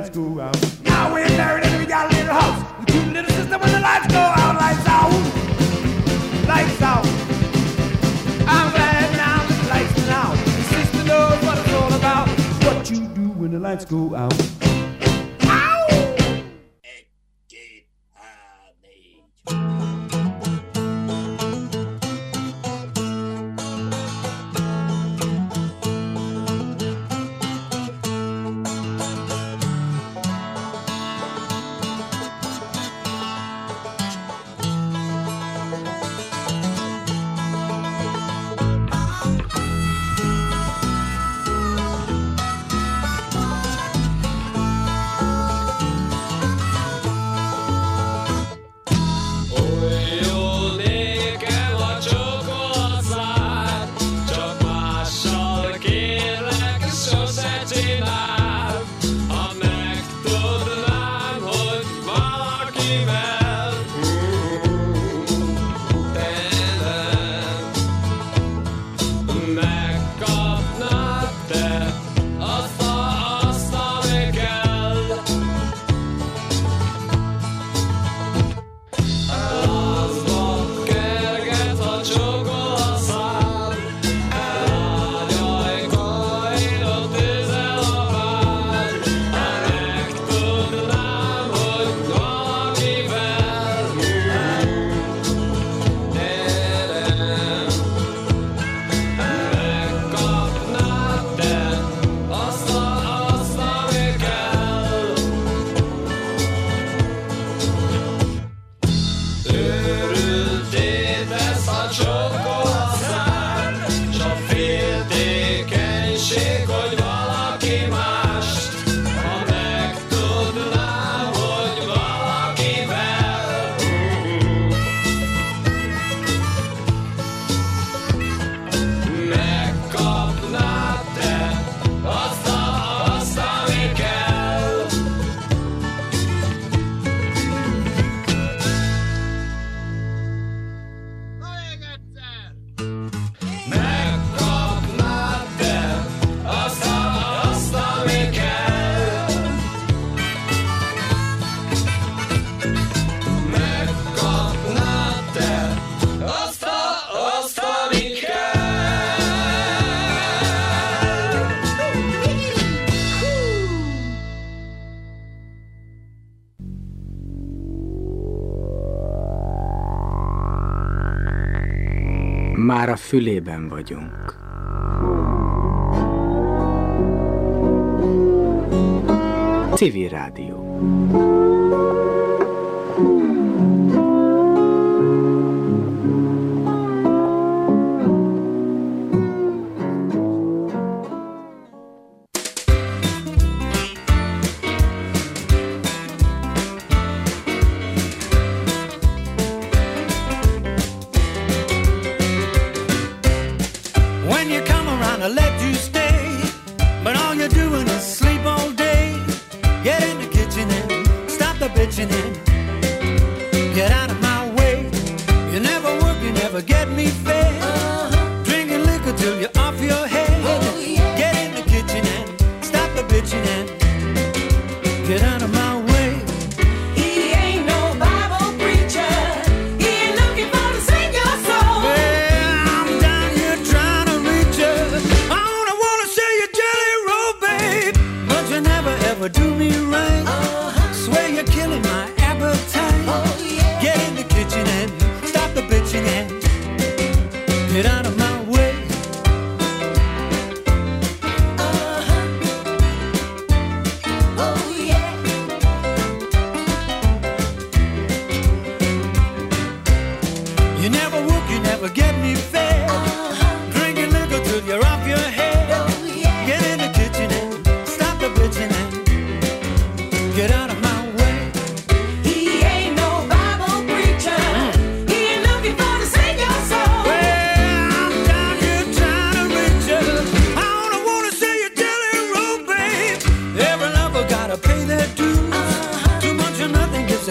lights go out. Now we're married and we got a little house. We keep a little sister when the lights go out. Lights out. Lights out. I'm glad now that the lights are out. The sister knows what it's all about. What you do when the lights go out. Már a fülében vagyunk. Civil Rádió.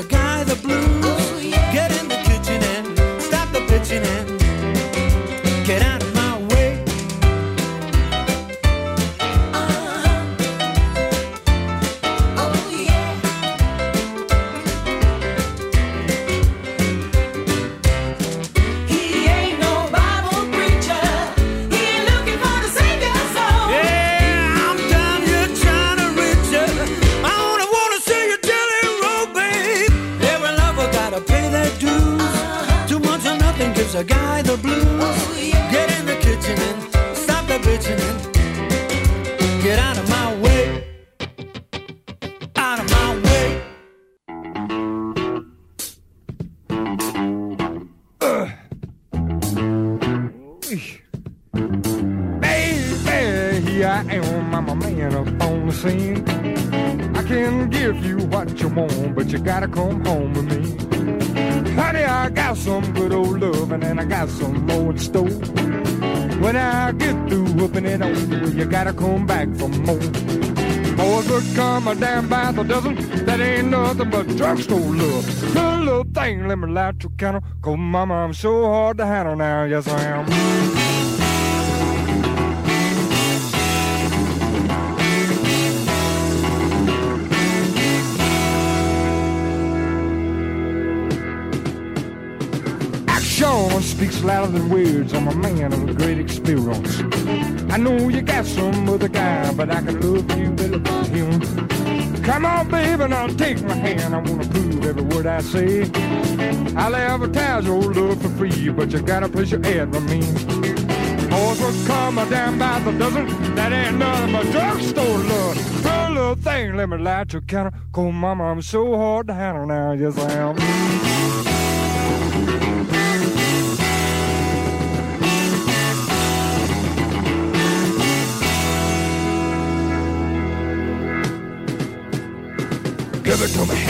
Get gives a guy the blues. Oh, yeah. Get in the kitchen and stop the bitching and get out of my way. Out of my way. Baby, here I am, I'm a man up on the scene. I can give you what you want, but you gotta come home with me. Honey, I got some good old loving and I got some more in store. When I get through whooping it on you, you gotta come back for more. Boys would come a damn by the dozen, that ain't nothing but drugstore love. Good little thing, let me light your candle, 'cause mama, I'm so hard to handle now, yes I am. Action speaks louder than words. I'm a man of a great experience. I know you got some other guy, but I can love you better than him. Come on, baby, now take my hand. I wanna prove every word I say. I'll advertise your love for free, but you gotta place your ad with me. Boys will come a damn by the dozen. That ain't nothing but drugstore love. Good little thing, let me light your counter. 'Cause mama, I'm so hard to handle now, yes I am. Give it to me.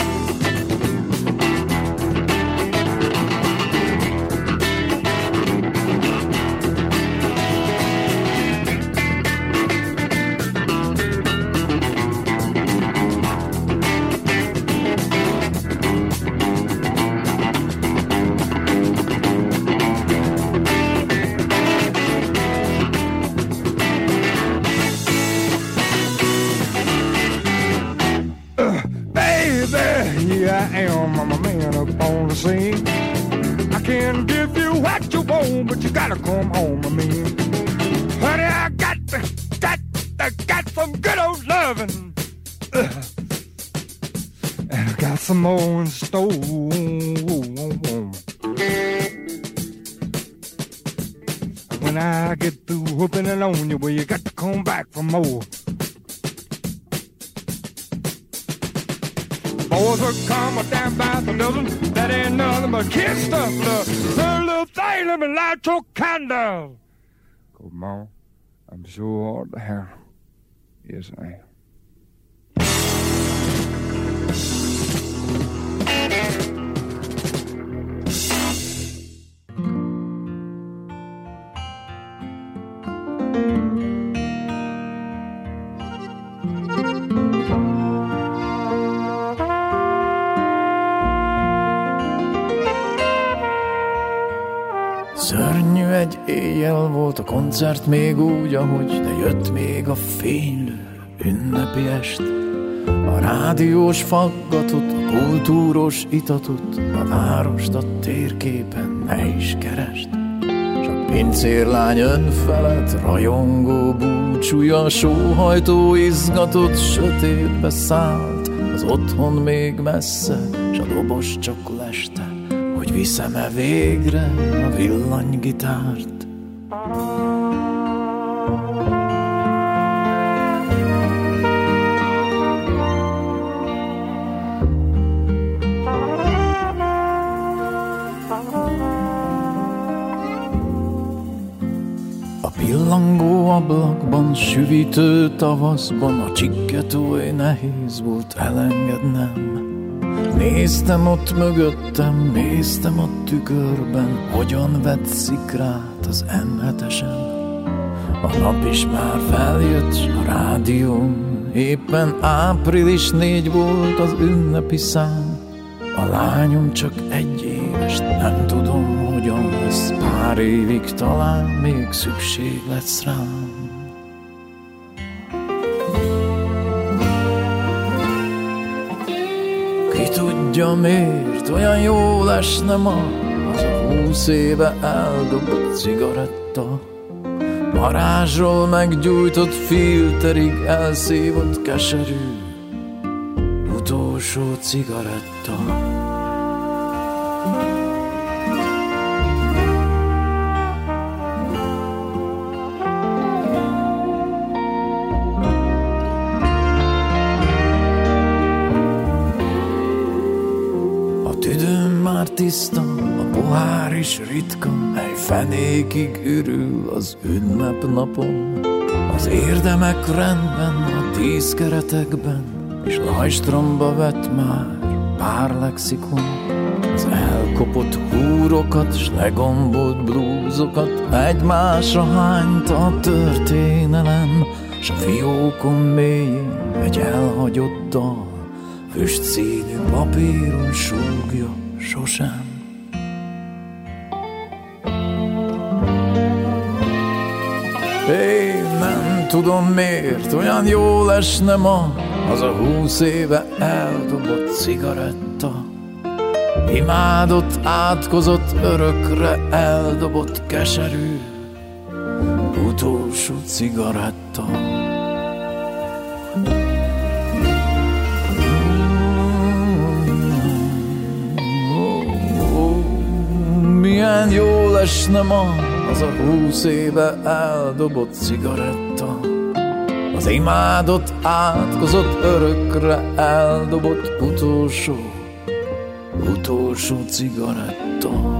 I'm a man up on the scene. I can give you what you want, but you gotta come home with me. Honey, I got some good old loving. And I got some more in store. When I get through whooping it on you, well, you got to come back for more. Boys will come a damn by the dozen. That ain't nothing but kid stuff, love. Hey, little thing, let me light your candle. Come on, I'm so hard to handle. Yes, I am. Szörnyű egy éjjel volt a koncert még úgy, ahogy, de jött még a fénylő ünnepi est. A rádiós faggatot, a kultúros itatot, a várost a térképen ne is keresd. S a pincérlány önfelett rajongó búcsúja, sóhajtó izgatott sötétbe szállt. Az otthon még messze, s a dobos csak leste, hogy viszem-e végre a villanygitárt. A pillangó ablakban, süvítő tavaszban, a csikket oly nehéz volt elengednem. Néztem ott mögöttem, néztem a tükörben, hogyan vett szikrát az M7-esen. A nap is már feljött, s a rádión éppen április 4 volt az ünnepi szám. A lányom csak 1 éves, nem tudom, hogyan lesz, pár évig talán még szükség lesz rám. Ki tudja miért olyan jól esne ma az a 20 éve eldobott cigaretta. Varázsról meggyújtott filterig elszívott keserű utolsó cigaretta. tiszta, a pohár is ritka, mely fenékig ürül az ünnepnapon. Az érdemek rendben, a 10 keretekben, és lajstromba vett már pár lexikon. Az elkopott húrokat, s legombolt blúzokat egymásra hányta a történelem, s a fiókon mélyén egy elhagyott dal füstszínű papíron súgja sosem. Én nem tudom miért olyan jól esne ma az a 20 éve eldobott cigaretta, imádott, átkozott, örökre eldobott, keserű utolsó cigaretta. Milyen jól esne ma az a 20 éve eldobott cigaretta, az imádott, átkozott, örökre eldobott utolsó cigaretta.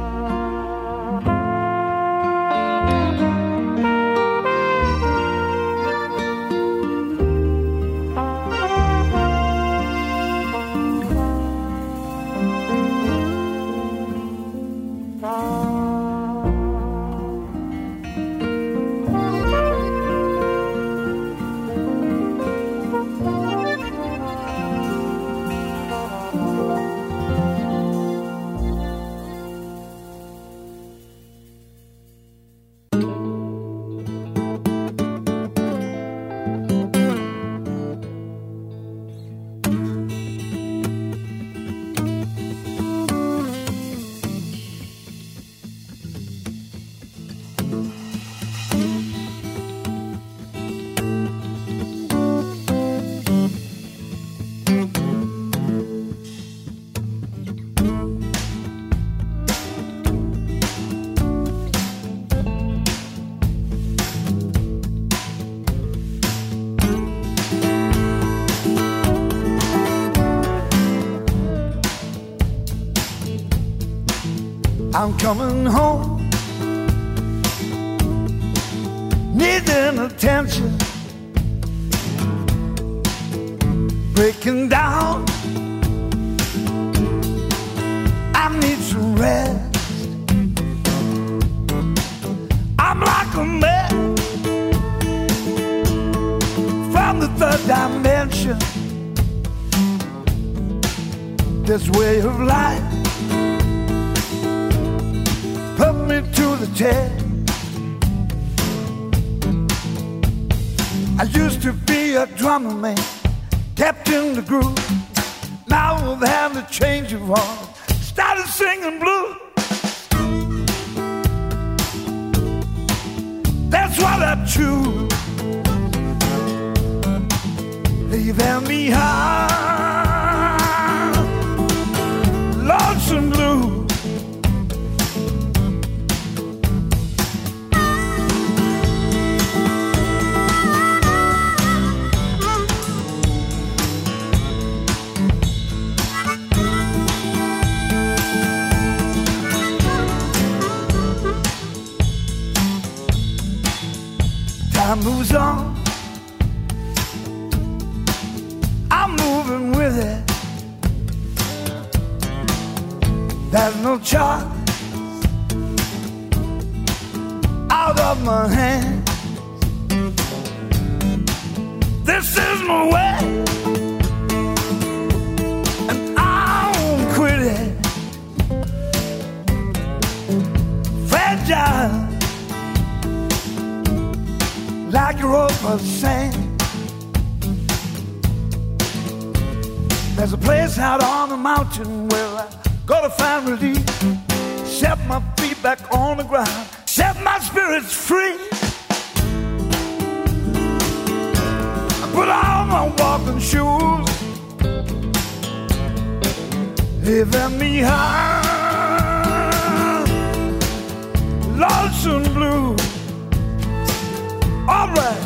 I'm coming home, needing attention, breaking down. I need some rest. I'm like a man from the 3rd dimension. This way of life put me to the test. I used to be a drummer man, kept in the groove. Now I've had the change of heart, started singing blues. That's what I choose, leaving me high, lonesome blue. Time moves on, I'm moving with it. There's no choice out of my hands. This is my way, and I won't quit it. Fragile like a rope of sand. There's a place out on the mountain where I gotta find relief. Set my feet back on the ground, set my spirits free. I put on my walking shoes, leaving me high, lonesome blue. All right.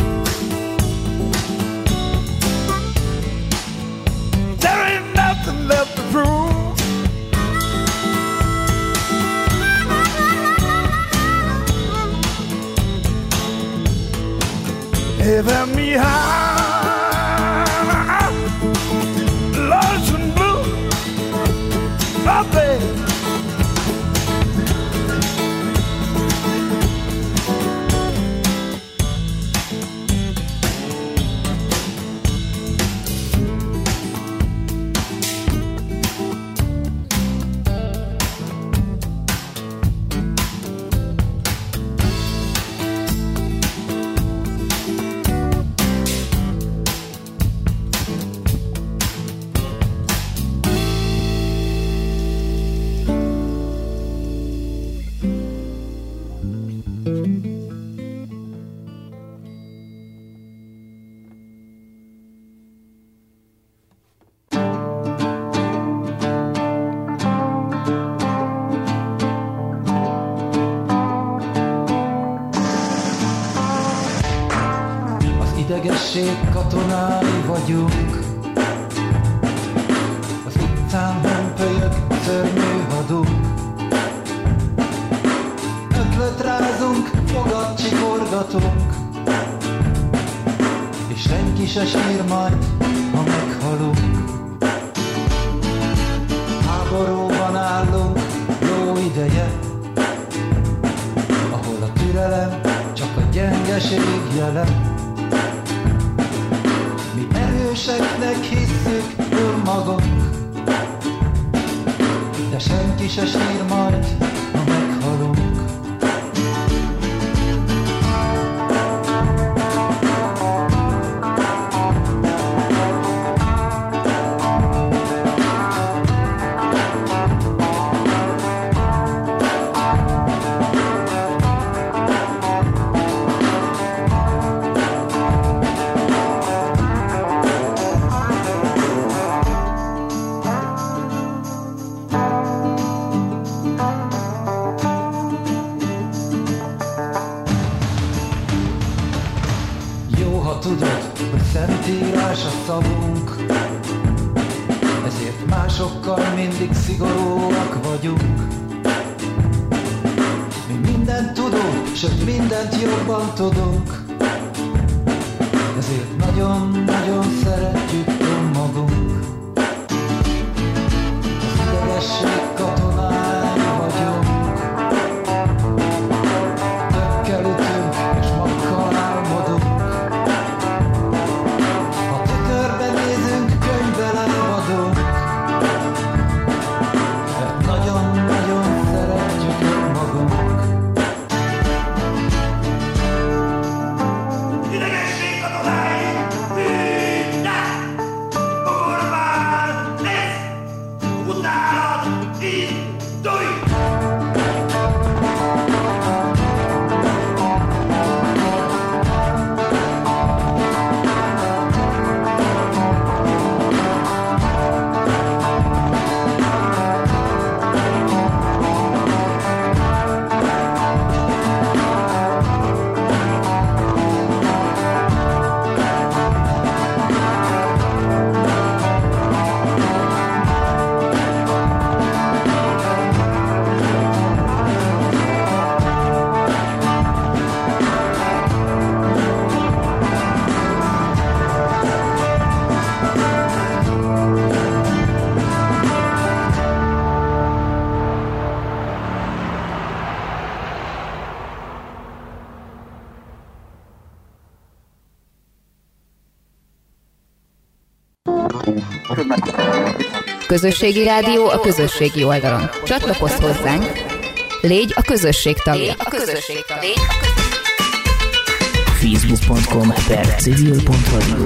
There ain't nothing behind. Lonesome blue, up there. Idegesség katonái vagyunk, az utcán hömpölyög szörnyű hadunk. Ötletrázunk, fogat csikorgatunk, és senki se sír majd, ha meghalunk. Háborúban állunk jó ideje, ahol a türelem csak a gyengeség jele. Erőseknek hisszük önmagunk, de senki se sír majd, ha meghalunk. Tudod, hogy szentírás a szavunk, ezért másokkal mindig szigorúak vagyunk. Mi mindent tudunk, sőt mindent jobban tudunk, ezért nagyon-nagyon szeretjük önmagunk. Az idegesség katonái vagyunk, tökkel ütünk és makkal álmodunk. Közösségi rádió a közösségi oldalon. Csatlakozz hozzánk, légy a közösség tagja. Facebook.com/civil.radio.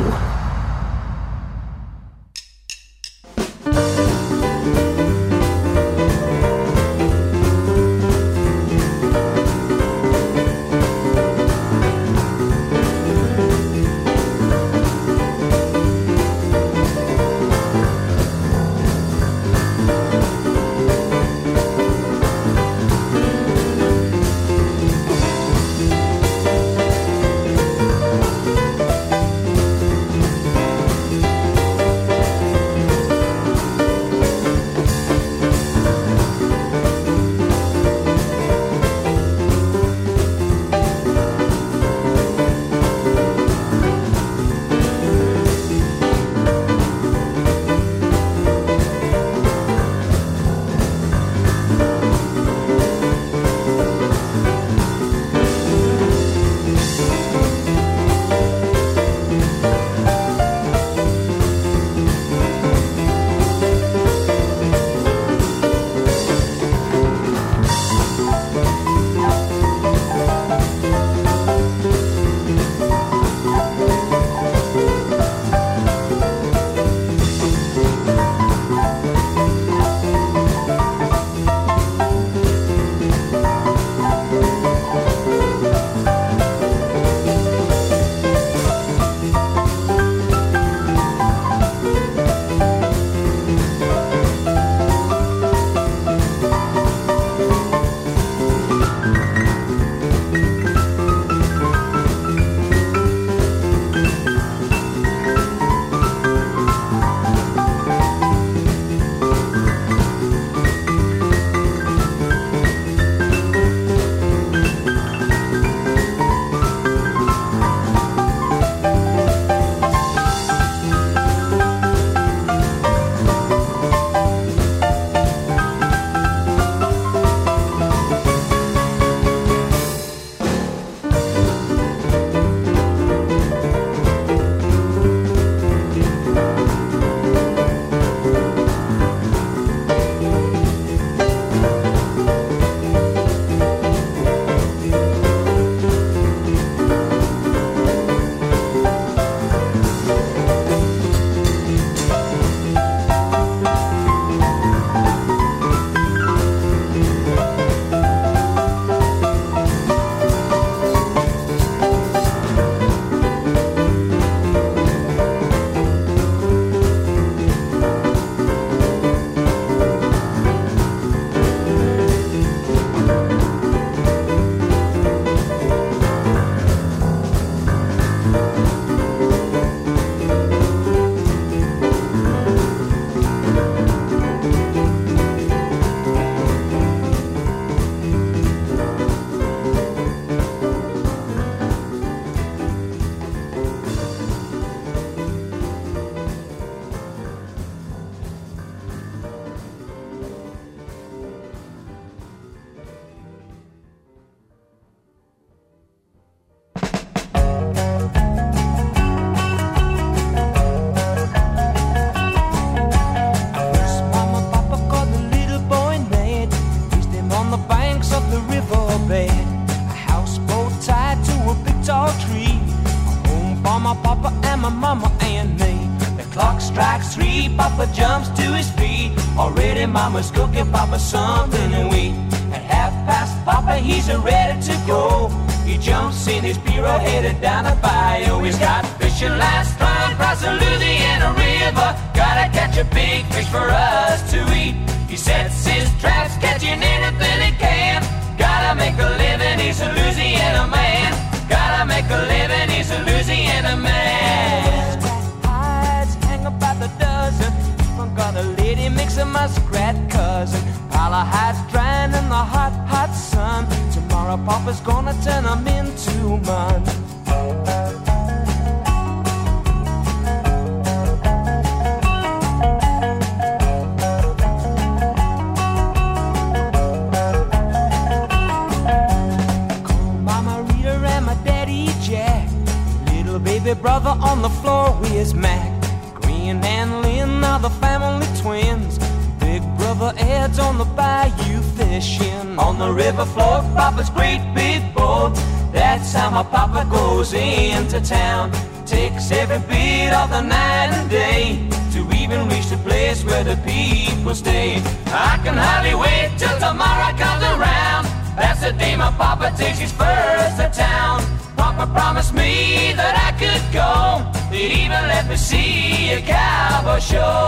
bed, a houseboat tied to a big tall tree, a home for my papa and my mama and me. The clock strikes 3, Papa jumps to his feet. Already mama's cooking Papa something to eat. At 1:30, Papa, he's ready to go. He jumps in his pirogue headed down the bayou. He's got fishing lines strung across the Louisiana River. Gotta catch a big fish for us to eat. He sets his traps, catching anything he can. Gotta make a living, he's a Louisiana man. Gotta make a living, he's a Louisiana man. Hides hang about the dozen. Even got a lady mix of muskrat cousin. Pile of hides drying in the hot, hot sun. Tomorrow Papa's gonna turn them into mud. Baby brother on the floor with his Mac. Green and Lynn are the family twins. Big brother Ed's on the bayou fishing. On the river float, Papa's great big boat. That's how my Papa goes into town. Takes every bit of the night and day to even reach the place where the people stay. I can hardly wait till tomorrow comes around. That's the day my Papa takes his first to town. Papa promised me that I could go. He'd even let me see a cowboy show.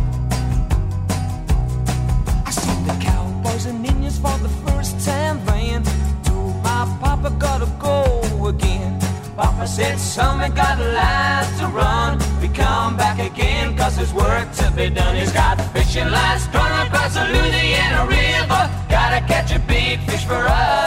I seen the cowboys and Indians for the first time then. Told my Papa gotta go again. Papa said, son, we got lives to run. We come back again cause there's work to be done. He's got fishing lines strung across the Louisiana River. Gotta catch a big fish for us